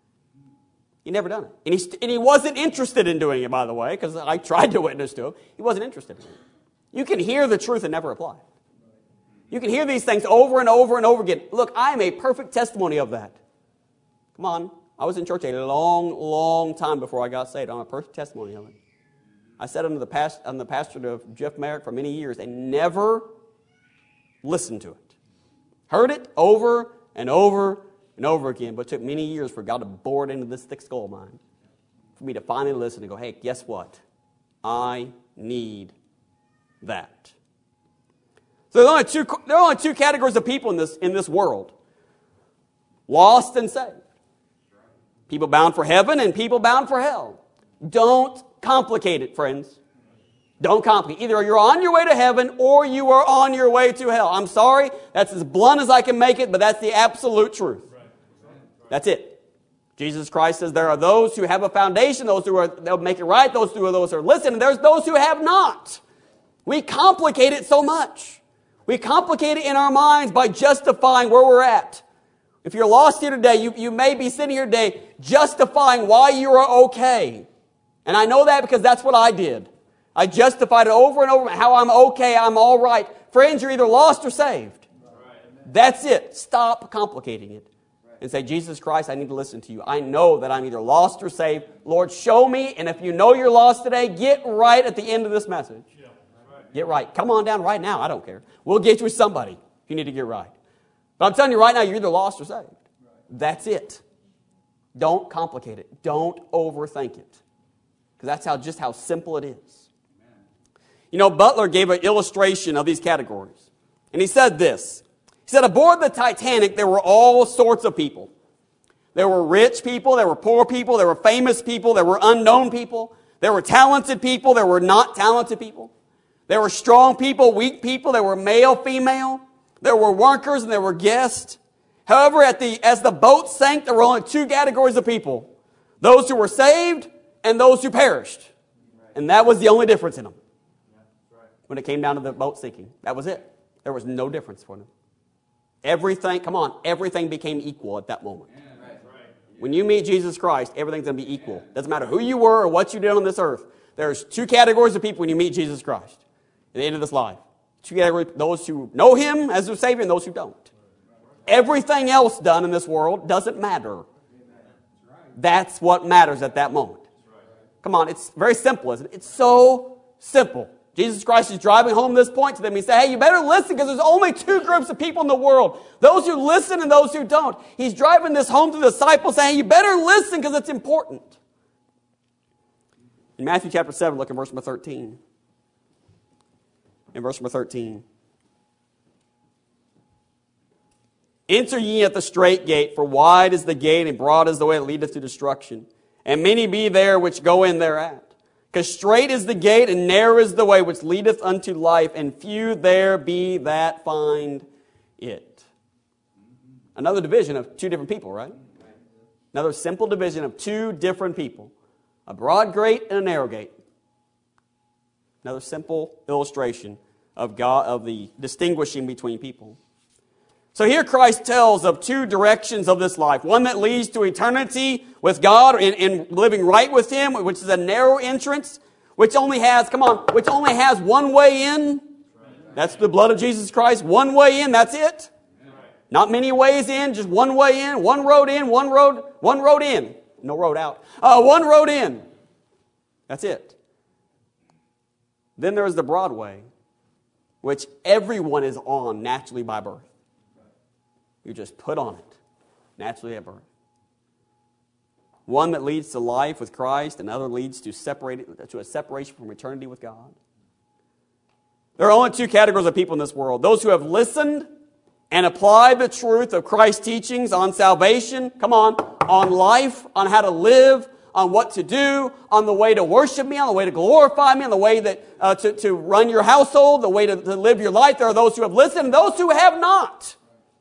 He never done it. And he, and he wasn't interested in doing it, by the way, because I tried to witness to him. He wasn't interested in it. You can hear the truth and never apply it. You can hear these things over and over and over again. Look, I am a perfect testimony of that. Come on. I was in church a long, long time before I got saved. I'm a perfect testimony of it. I sat under the, past, under the pastor of Jeff Merrick for many years and never listened to it. Heard it over and over and over again, but it took many years for God to bore it into this thick skull of mine. For me to finally listen and go, hey, guess what? I need that. So there are only two, there are only two categories of people in this, in this world. Lost and saved. People bound for heaven and people bound for hell. Don't complicate it, friends. Don't complicate. Either you're on your way to heaven or you are on your way to hell. I'm sorry, that's as blunt as I can make it, but that's the absolute truth. That's it. Jesus Christ says there are those who have a foundation, those who are, they'll make it right, those who are those who are listening, and there's those who have not. We complicate it so much. We complicate it in our minds by justifying where we're at. If you're lost here today, you, you may be sitting here today justifying why you are okay. And I know that because that's what I did. I justified it over and over how I'm okay, I'm all right. Friends, you're either lost or saved. That's it. Stop complicating it. and say, Jesus Christ, I need to listen to you. I know that I'm either lost or saved. Lord, show me. And if you know you're lost today, get right at the end of this message. Get right. Come on down right now. I don't care. We'll get you with somebody if you need to get right. But I'm telling you right now, you're either lost or saved. That's it. Don't complicate it. Don't overthink it. Because that's how just how simple it is. You know, Butler gave an illustration of these categories. And he said this. He said, aboard the Titanic, there were all sorts of people. There were rich people, there were poor people, there were famous people, there were unknown people, there were talented people, there were not talented people. There were strong people, weak people, there were male, female, there were workers and there were guests. However, at the, as the boat sank, there were only two categories of people. Those who were saved and those who perished. And that was the only difference in them. When it came down to the boat sinking. That was it. There was no difference for them. Everything, come on, everything became equal at that moment. When you meet Jesus Christ, everything's going to be equal. Doesn't matter who you were or what you did on this earth. There's two categories of people when you meet Jesus Christ. At the end of this life. Two categories, those who know Him as their Savior and those who don't. Everything else done in this world doesn't matter. That's what matters at that moment. Come on, it's very simple, isn't it? It's so simple. Jesus Christ is driving home this point to them. He said, hey, you better listen because there's only two groups of people in the world. Those who listen and those who don't. He's driving this home to the disciples saying, hey, you better listen because it's important. In Matthew chapter seven, look at verse number thirteen. In verse number thirteen. Enter ye at the strait gate, for wide is the gate, and broad is the way that leadeth to destruction. And many be there which go in thereat. Because strait is the gate, and narrow is the way which leadeth unto life, and few there be that find it. Another division of two different people, right? Another simple division of two different people. A broad gate and a narrow gate. Another simple illustration of God, of the distinguishing between people. So here Christ tells of two directions of this life. One that leads to eternity with God and, and living right with Him, which is a narrow entrance, which only has, come on, which only has one way in. That's the blood of Jesus Christ. One way in, that's it. Not many ways in, just one way in, one road in, one road, one road in. No road out. Uh, one road in. That's it. Then there is the broad way, which everyone is on naturally by birth. You just put on it, naturally at birth. One that leads to life with Christ, another leads to separate to a separation from eternity with God. There are only two categories of people in this world. Those who have listened and applied the truth of Christ's teachings on salvation, come on, on life, on how to live, on what to do, on the way to worship me, on the way to glorify me, on the way that uh, to, to run your household, the way to, to live your life. There are those who have listened and those who have not.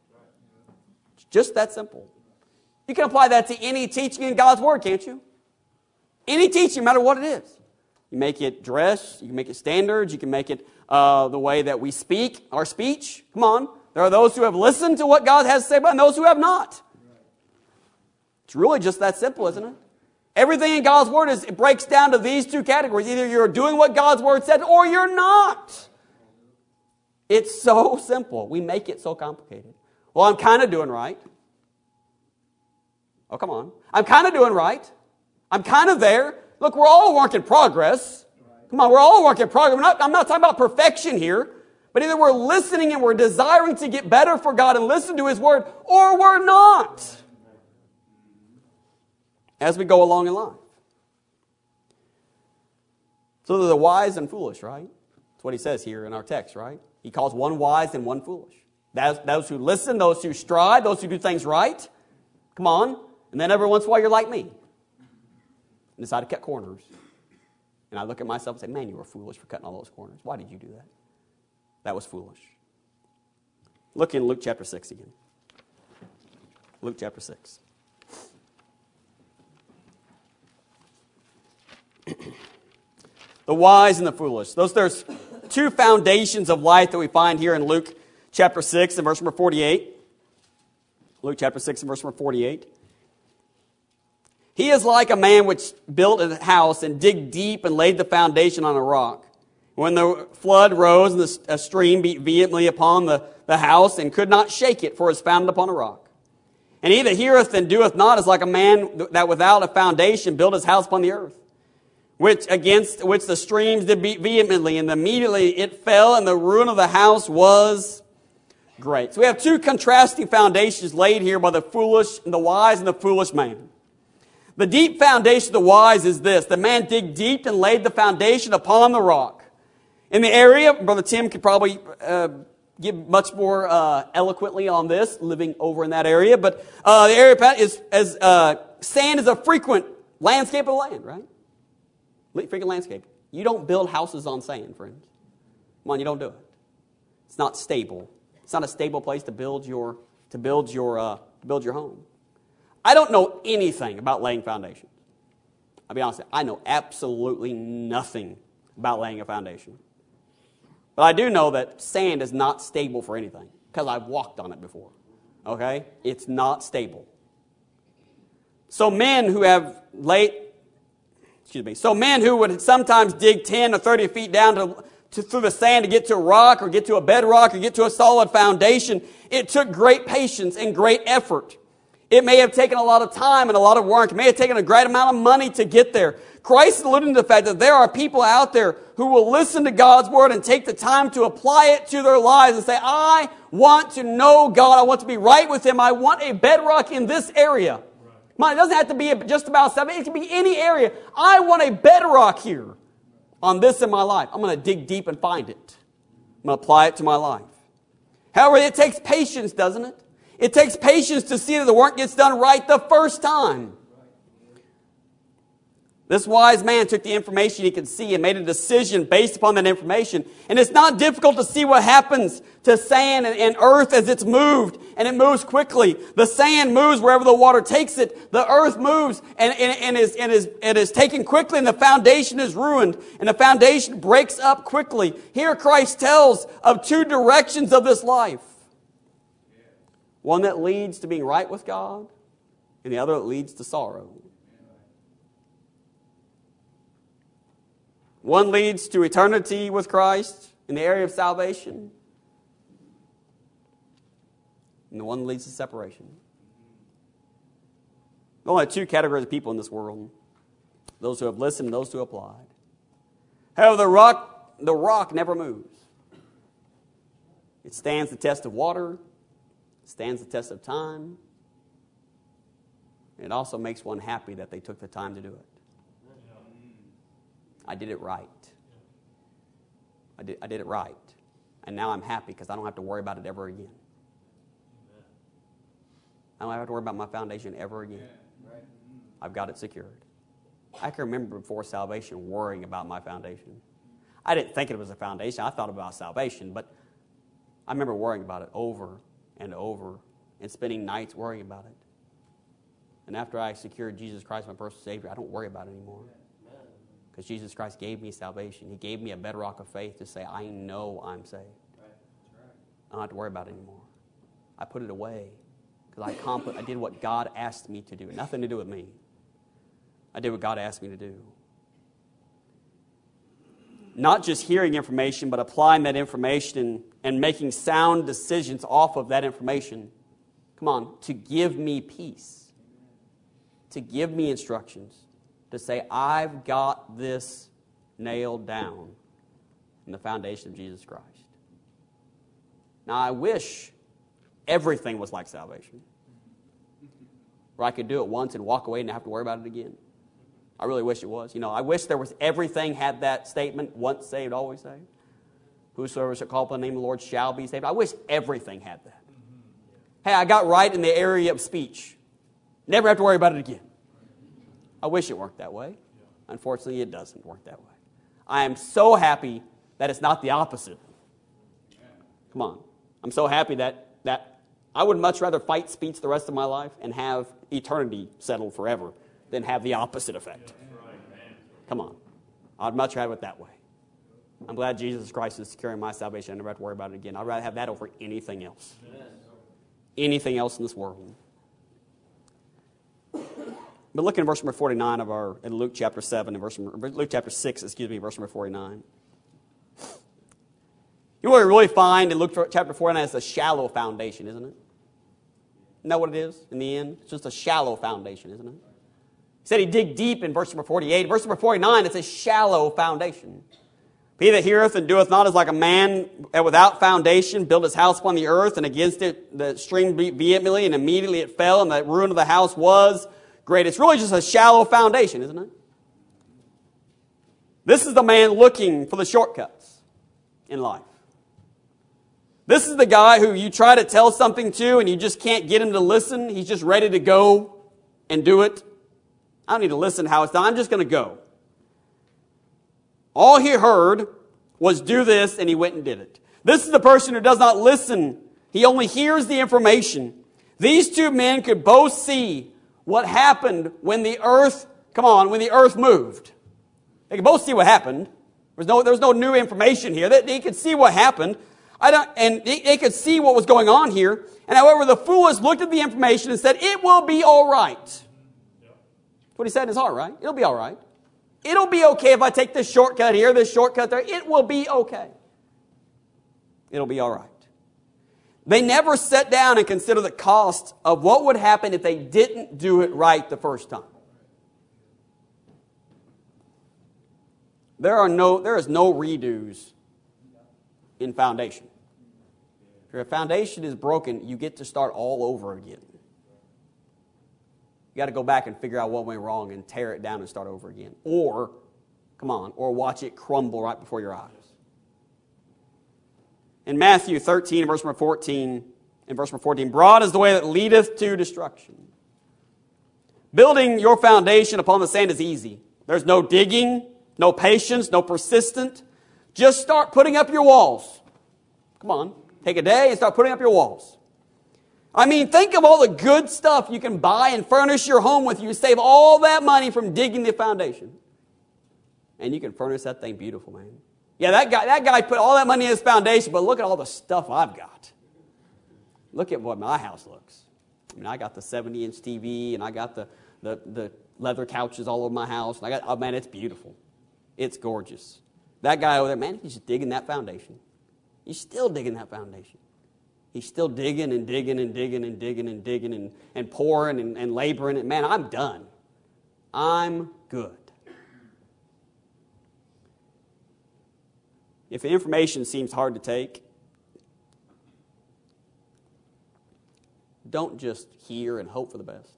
Just that simple. You can apply that to any teaching in God's Word, can't you? Any teaching, no matter what it is. You make it dress, you can make it standards, you can make it uh, the way that we speak, our speech. Come on. There are those who have listened to what God has to say about it and those who have not. It's really just that simple, isn't it? Everything in God's Word is it breaks down to these two categories. Either you're doing what God's Word said or you're not. It's so simple. We make it so complicated. Well, I'm kind of doing right. Oh, come on. I'm kind of doing right. I'm kind of there. Look, we're all a work in progress. Come on, we're all a work in progress. We're not, I'm not talking about perfection here. But either we're listening and we're desiring to get better for God and listen to His Word, or we're not. As we go along in life. So they're the wise and foolish, right? That's what he says here in our text, right? He calls one wise and one foolish. Those, those who listen, those who strive, those who do things right. Come on. And then every once in a while you're like me. And decide to cut corners. And I look at myself and say, man, you were foolish for cutting all those corners. Why did you do that? That was foolish. Look in Luke chapter six again. Luke chapter six. The wise and the foolish. Those there's two foundations of life that we find here in Luke chapter six and verse number forty-eight. Luke chapter six and verse number forty-eight. He is like a man which built a house and digged deep and laid the foundation on a rock. When the flood rose and the a stream beat vehemently upon the, the house and could not shake it, for it was founded upon a rock. And he that heareth and doeth not is like a man that without a foundation built his house upon the earth, which against which the streams did beat vehemently, and immediately it fell, and the ruin of the house was great. So we have two contrasting foundations laid here by the foolish and the wise and the foolish man. The deep foundation of the wise is this: the man digged deep and laid the foundation upon the rock. In the area, Brother Tim could probably uh, give much more uh, eloquently on this, living over in that area. But uh, the area is as uh, sand is a frequent landscape of the land, right? Frequent landscape. You don't build houses on sand, friends. Come on, you don't do it. It's not stable. It's not a stable place to build your to build your uh, to build your home. I don't know anything about laying foundations. I'll be honest, I know absolutely nothing about laying a foundation. But I do know that sand is not stable for anything, because I've walked on it before. Okay? It's not stable. So men who have laid, excuse me, so men who would sometimes dig ten or thirty feet down to, to through the sand to get to a rock or get to a bedrock or get to a solid foundation, it took great patience and great effort. It may have taken a lot of time and a lot of work. It may have taken a great amount of money to get there. Christ is alluding to the fact that there are people out there who will listen to God's word and take the time to apply it to their lives and say, I want to know God. I want to be right with Him. I want a bedrock in this area. Right. Come on, it doesn't have to be just about salvation. It can be any area. I want a bedrock here on this in my life. I'm going to dig deep and find it. I'm going to apply it to my life. However, it takes patience, doesn't it? It takes patience to see that the work gets done right the first time. This wise man took the information he could see and made a decision based upon that information. And it's not difficult to see what happens to sand and, and earth as it's moved. And it moves quickly. The sand moves wherever the water takes it. The earth moves and, and, and, is, and, is, and is taken quickly, and the foundation is ruined. And the foundation breaks up quickly. Here Christ tells of two directions of this life. One that leads to being right with God, and the other that leads to sorrow. One leads to eternity with Christ in the area of salvation, and the one leads to separation. There are only two categories of people in this world: those who have listened and those who applied. However, the rock, the rock never moves. It stands the test of water. Stands the test of time. It also makes one happy that they took the time to do it. I did it right. I did, I did it right. And now I'm happy because I don't have to worry about it ever again. I don't have to worry about my foundation ever again. I've got it secured. I can remember before salvation worrying about my foundation. I didn't think it was a foundation. I thought about salvation, but I remember worrying about it over and over, and spending nights worrying about it. And after I secured Jesus Christ, my personal Savior, I don't worry about it anymore. Because Jesus Christ gave me salvation. He gave me a bedrock of faith to say, I know I'm saved. I don't have to worry about it anymore. I put it away because I accomplished, I did what God asked me to do. Nothing to do with me. I did what God asked me to do. Not just hearing information, but applying that information and making sound decisions off of that information. Come on, to give me peace. To give me instructions. To say, I've got this nailed down in the foundation of Jesus Christ. Now, I wish everything was like salvation. Where I could do it once and walk away and not have to worry about it again. I really wish it was. You know, I wish there was everything had that statement, once saved, always saved. Whosoever shall call upon the name of the Lord shall be saved. I wish everything had that. Hey, I got right in the area of speech. Never have to worry about it again. I wish it worked that way. Unfortunately, it doesn't work that way. I am so happy that it's not the opposite. Come on. I'm so happy that, that I would much rather fight speech the rest of my life and have eternity settled forever than have the opposite effect. Come on. I'd much rather have it that way. I'm glad Jesus Christ is securing my salvation. I never have to worry about it again. I'd rather have that over anything else. Anything else in this world. But look in verse number forty-nine of our, in Luke chapter seven, and verse number, Luke chapter six, excuse me, verse number forty-nine. You know what we really find in Luke chapter forty-nine is a shallow foundation, isn't it? Isn't that what it is in the end? It's just a shallow foundation, isn't it? He said he'd dig deep in verse number forty-eight. Verse number forty-nine, it's a shallow foundation. He that heareth and doeth not is like a man without foundation built his house upon the earth, and against it the stream beat vehemently, and immediately it fell, and the ruin of the house was great. It's really just a shallow foundation, isn't it? This is the man looking for the shortcuts in life. This is the guy who you try to tell something to and you just can't get him to listen. He's just ready to go and do it. I don't need to listen to how it's done. I'm just going to go. All he heard was do this, and he went and did it. This is the person who does not listen. He only hears the information. These two men could both see what happened when the earth, come on, when the earth moved. They could both see what happened. There's no, there's no new information here. They, they could see what happened. I don't, and they, they could see what was going on here. And however, the foolish looked at the information and said, it will be all right. That's what he said in his heart, right? It'll be all right. It'll be okay if I take this shortcut here, this shortcut there. It will be okay. It'll be all right. They never sat down and considered the cost of what would happen if they didn't do it right the first time. There are no, there is no redos in foundation. If your foundation is broken, you get to start all over again. You got to go back and figure out what went wrong and tear it down and start over again. Or, come on, or watch it crumble right before your eyes. In Matthew thirteen, verse number fourteen, in verse number fourteen, broad is the way that leadeth to destruction. Building your foundation upon the sand is easy. There's no digging, no patience, no persistent. Just start putting up your walls. Come on, take a day and start putting up your walls. I mean, think of all the good stuff you can buy and furnish your home with. You save all that money from digging the foundation. And you can furnish that thing beautiful, man. Yeah, that guy, that guy put all that money in his foundation, but look at all the stuff I've got. Look at what my house looks. I mean, I got the seventy-inch T V, and I got the, the, the leather couches all over my house. And I got, oh, man, it's beautiful. It's gorgeous. That guy over there, man, he's just digging that foundation. He's still digging that foundation. He's still digging and digging and digging and digging and digging and, and pouring and, and laboring. And man, I'm done. I'm good. If the information seems hard to take, don't just hear and hope for the best.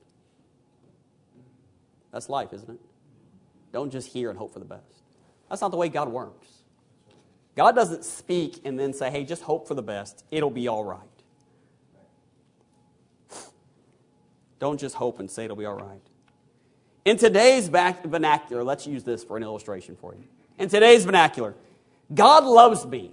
That's life, isn't it? Don't just hear and hope for the best. That's not the way God works. God doesn't speak and then say, hey, just hope for the best. It'll be all right. Don't just hope and say it'll be all right. In today's vernacular, let's use this for an illustration for you. In today's vernacular, God loves me.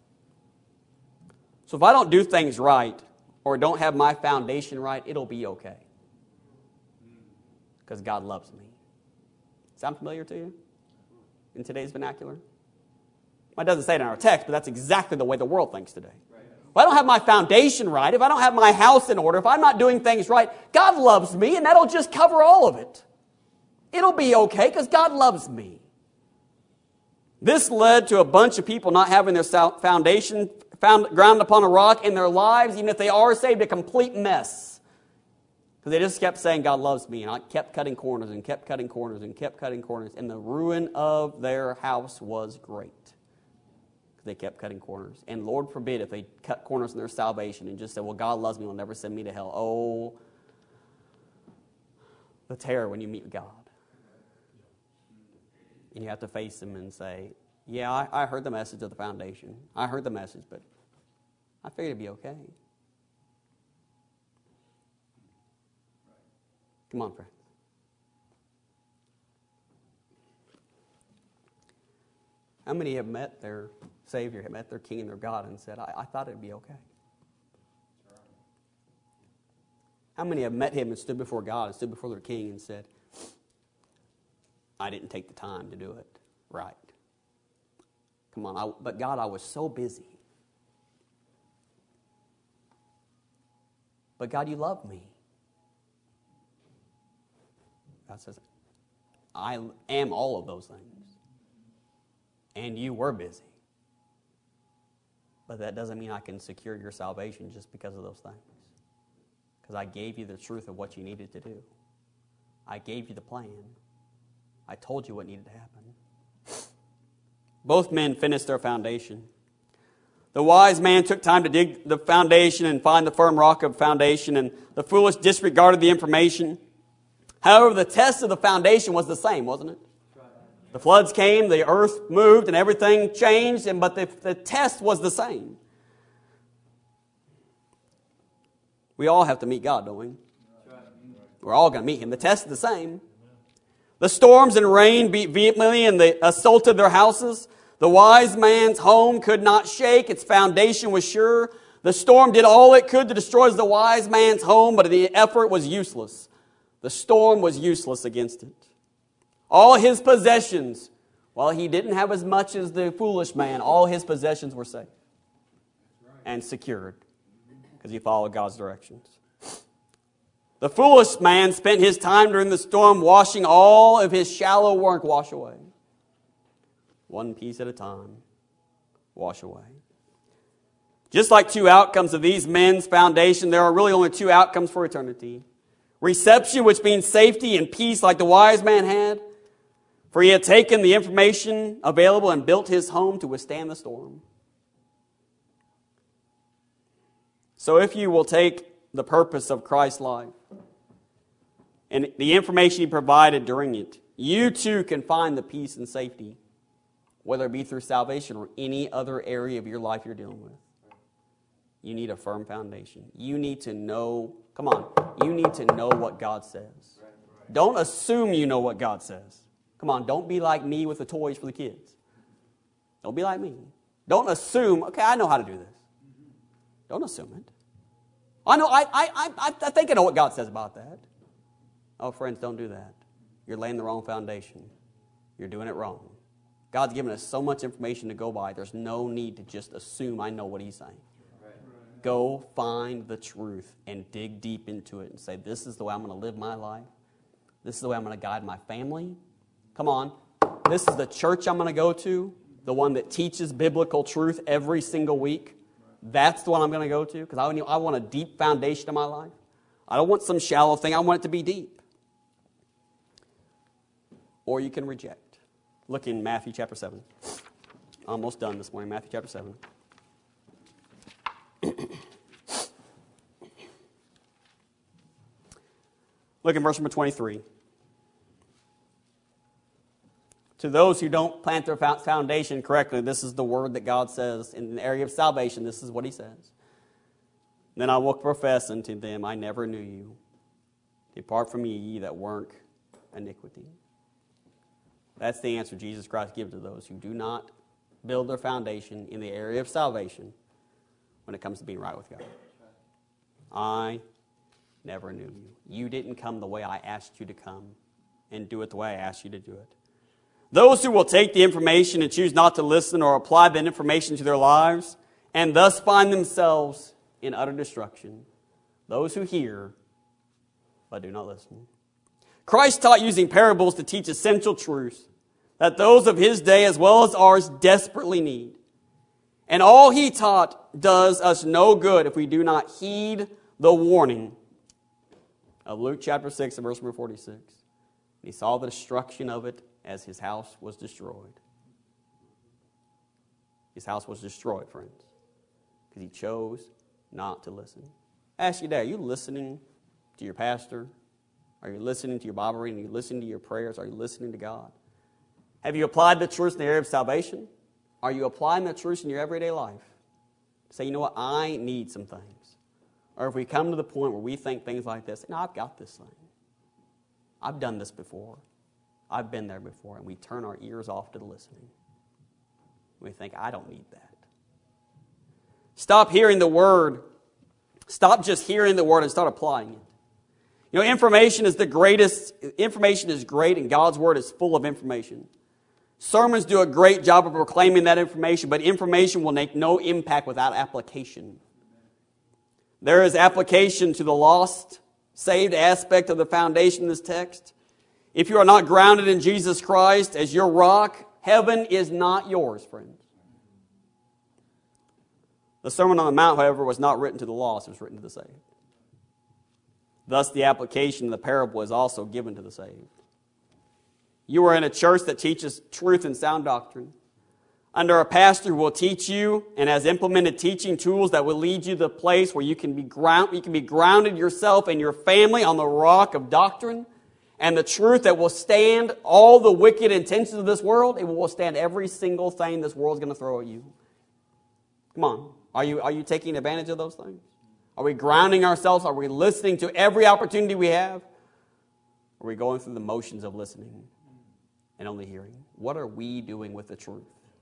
So if I don't do things right or don't have my foundation right, it'll be okay. Because God loves me. Sound familiar to you? In today's vernacular? Well, it doesn't say it in our text, but that's exactly the way the world thinks today. If I don't have my foundation right, if I don't have my house in order, if I'm not doing things right, God loves me, and that'll just cover all of it. It'll be okay because God loves me. This led to a bunch of people not having their foundation found grounded upon a rock in their lives, even if they are saved, a complete mess. Because they just kept saying, God loves me, and I kept cutting corners and kept cutting corners and kept cutting corners, and the ruin of their house was great. They kept cutting corners. And Lord forbid if they cut corners in their salvation and just said, well, God loves me, will never send me to hell. Oh, the terror when you meet God. And you have to face him and say, yeah, I, I heard the message of the foundation. I heard the message, but I figured it'd be okay. Come on, friends. How many have met their Savior, have met their King and their God and said, I, I thought it'd be okay? How many have met him and stood before God and stood before their King and said, I didn't take the time to do it right. Come on, I, but God, I was so busy. But God, you love me. God says, I am all of those things. And you were busy. But that doesn't mean I can secure your salvation just because of those things. Because I gave you the truth of what you needed to do. I gave you the plan. I told you what needed to happen. Both men finished their foundation. The wise man took time to dig the foundation and find the firm rock of foundation, and the foolish disregarded the information. However, the test of the foundation was the same, wasn't it? The floods came, the earth moved, and everything changed, and but the, the test was the same. We all have to meet God, don't we? We're all going to meet Him. The test is the same. The storms and rain beat vehemently, and they assaulted their houses. The wise man's home could not shake. Its foundation was sure. The storm did all it could to destroy the wise man's home, but the effort was useless. The storm was useless against it. All his possessions, while he didn't have as much as the foolish man, all his possessions were safe and secured because he followed God's directions. The foolish man spent his time during the storm washing all of his shallow work wash away. One piece at a time, wash away. Just like two outcomes of these men's foundation, there are really only two outcomes for eternity. Reception, which means safety and peace like the wise man had, for he had taken the information available and built his home to withstand the storm. So if you will take the purpose of Christ's life and the information He provided during it, you too can find the peace and safety, whether it be through salvation or any other area of your life you're dealing with. You need a firm foundation. You need to know, come on, you need to know what God says. Don't assume you know what God says. Come on, don't be like me with the toys for the kids. Don't be like me. Don't assume, okay, I know how to do this. Don't assume it. I know, I, I, I, I think I know what God says about that. Oh, friends, don't do that. You're laying the wrong foundation. You're doing it wrong. God's given us so much information to go by, there's no need to just assume I know what He's saying. Go find the truth and dig deep into it and say, this is the way I'm going to live my life. This is the way I'm going to guide my family. Come on. This is the church I'm going to go to, the one that teaches biblical truth every single week. That's the one I'm going to go to because I, I want a deep foundation in my life. I don't want some shallow thing. I want it to be deep. Or you can reject. Look in Matthew chapter seven. Almost done this morning. Matthew chapter seven. Look in verse number twenty-three. To those who don't plant their foundation correctly, this is the word that God says. In the area of salvation, this is what He says. Then I will profess unto them, I never knew you. Depart from me, ye that work iniquity. That's the answer Jesus Christ gives to those who do not build their foundation in the area of salvation when it comes to being right with God. I never knew you. You didn't come the way I asked you to come and do it the way I asked you to do it. Those who will take the information and choose not to listen or apply that information to their lives and thus find themselves in utter destruction. Those who hear but do not listen. Christ taught using parables to teach essential truths that those of His day as well as ours desperately need. And all He taught does us no good if we do not heed the warning of Luke chapter six and verse number forty-six. He saw the destruction of it as His house was destroyed. His house was destroyed, friends, because He chose not to listen. I ask you today, are you listening to your pastor? Are you listening to your Bible reading? Are you listening to your prayers? Are you listening to God? Have you applied the truth in the area of salvation? Are you applying the truth in your everyday life? Say, you know what, I need some things. Or if we come to the point where we think things like this, no, I've got this thing. I've done this before. I've been there before. And we turn our ears off to the listening. We think, I don't need that. Stop hearing the Word. Stop just hearing the Word and start applying it. You know, information is the greatest. Information is great, and God's Word is full of information. Sermons do a great job of proclaiming that information, but information will make no impact without application. There is application to the lost, saved aspect of the foundation in this text. If you are not grounded in Jesus Christ as your rock, heaven is not yours, friends. The Sermon on the Mount, however, was not written to the lost, it was written to the saved. Thus, the application of the parable is also given to the saved. You are in a church that teaches truth and sound doctrine, under a pastor who will teach you and has implemented teaching tools that will lead you to the place where you can be ground, you can be grounded yourself and your family on the rock of doctrine and the truth that will stand all the wicked intentions of this world. It will withstand every single thing this world is going to throw at you. Come on. Are you, are you taking advantage of those things? Are we grounding ourselves? Are we listening to every opportunity we have? Are we going through the motions of listening and only hearing? What are we doing with the truth?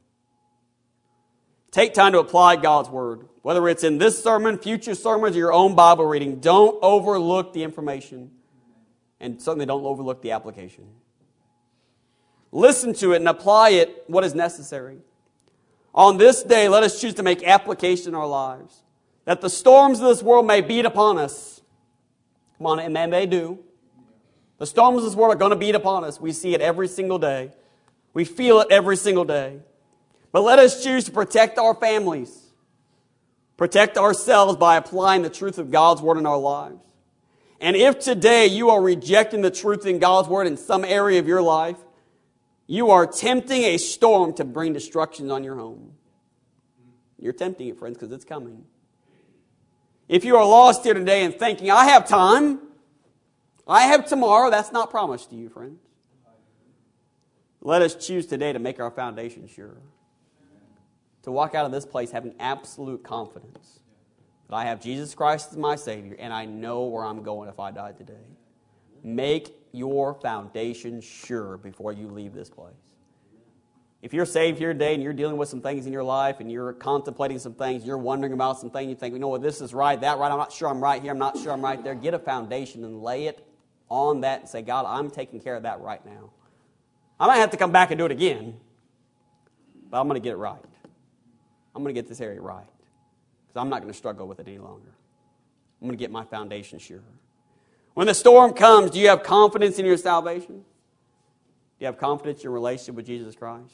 Take time to apply God's Word. Whether it's in this sermon, future sermons, or your own Bible reading, don't overlook the information. And certainly don't overlook the application. Listen to it and apply it what is necessary. On this day, let us choose to make application in our lives. That the storms of this world may beat upon us. Come on, and they do. The storms of this world are going to beat upon us. We see it every single day. We feel it every single day. But let us choose to protect our families. Protect ourselves by applying the truth of God's Word in our lives. And if today you are rejecting the truth in God's Word in some area of your life, you are tempting a storm to bring destruction on your home. You're tempting it, friends, because it's coming. If you are lost here today and thinking, I have time, I have tomorrow, that's not promised to you, friends. Let us choose today to make our foundation sure. To walk out of this place having absolute confidence that I have Jesus Christ as my Savior and I know where I'm going if I die today. Make your foundation sure before you leave this place. If you're saved here today and you're dealing with some things in your life and you're contemplating some things, you're wondering about some things, you think, you know what, this is right, that right, I'm not sure I'm right here, I'm not sure I'm right there. Get a foundation and lay it on that and say, God, I'm taking care of that right now. I might have to come back and do it again, but I'm going to get it right. I'm going to get this area right because I'm not going to struggle with it any longer. I'm going to get my foundation sure. When the storm comes, do you have confidence in your salvation? Do you have confidence in your relationship with Jesus Christ?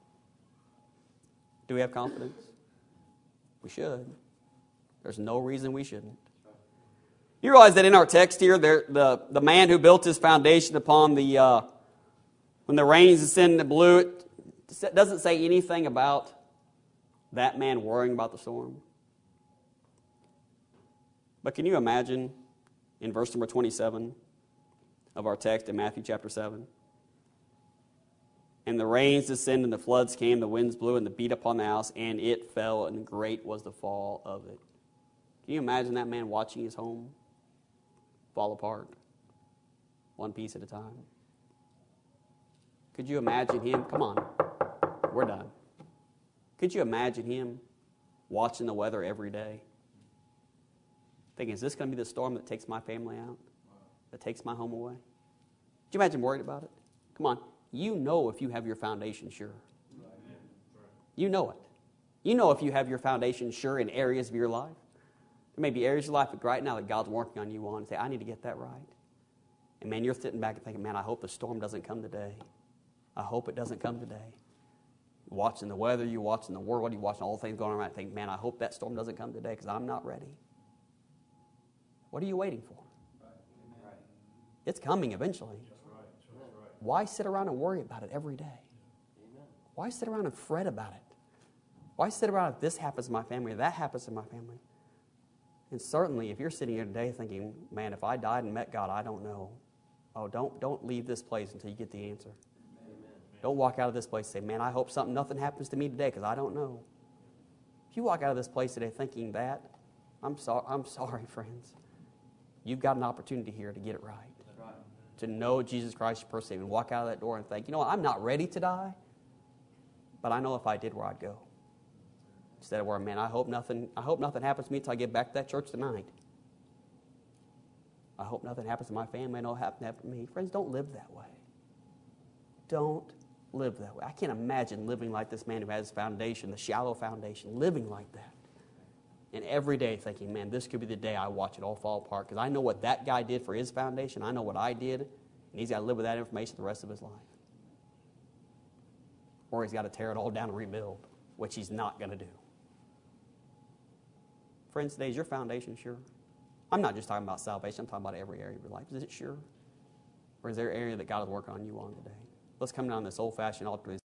Do we have confidence? We should. There's no reason we shouldn't. You realize that in our text here, there, the, the man who built his foundation upon the, uh, when the rains descended and blew, it doesn't say anything about that man worrying about the storm. But can you imagine in verse number twenty-seven of our text in Matthew chapter seven? And the rains descended, and the floods came, the winds blew, and the beat upon the house, and it fell, and great was the fall of it. Can you imagine that man watching his home fall apart, one piece at a time? Could you imagine him? Come on, we're done. Could you imagine him watching the weather every day? Thinking, is this going to be the storm that takes my family out? That takes my home away? Could you imagine worried about it? Come on. You know if you have your foundation sure. You know it. You know if you have your foundation sure in areas of your life. There may be areas of your life right now that God's working on you on and say, I need to get that right. And man, you're sitting back and thinking, man, I hope the storm doesn't come today. I hope it doesn't come today. You're watching the weather, you're watching the world, you're watching all the things going on. I think, man, I hope that storm doesn't come today because I'm not ready. What are you waiting for? It's coming eventually. Why sit around and worry about it every day? Why sit around and fret about it? Why sit around if this happens to my family or that happens to my family? And certainly if you're sitting here today thinking, man, if I died and met God, I don't know. Oh, don't, don't leave this place until you get the answer. Don't walk out of this place and say, man, I hope something, nothing happens to me today because I don't know. If you walk out of this place today thinking that, I'm, so, I'm sorry, friends. You've got an opportunity here to get it right. right. To know Jesus Christ your personal Savior and walk out of that door and think, you know what, I'm not ready to die, but I know if I did where I'd go. Instead of where, man, I hope nothing, I hope nothing happens to me until I get back to that church tonight. I hope nothing happens to my family. I know it happened to me. Friends, don't live that way. Don't live that way. I can't imagine living like this man who has foundation, the shallow foundation, living like that. And every day thinking, man, this could be the day I watch it all fall apart because I know what that guy did for his foundation. I know what I did. And he's got to live with that information the rest of his life. Or he's got to tear it all down and rebuild, which he's not going to do. Friends, today, is your foundation sure? I'm not just talking about salvation. I'm talking about every area of your life. Is it sure? Or is there an area that God is working on you on today? Let's come down this old-fashioned altar.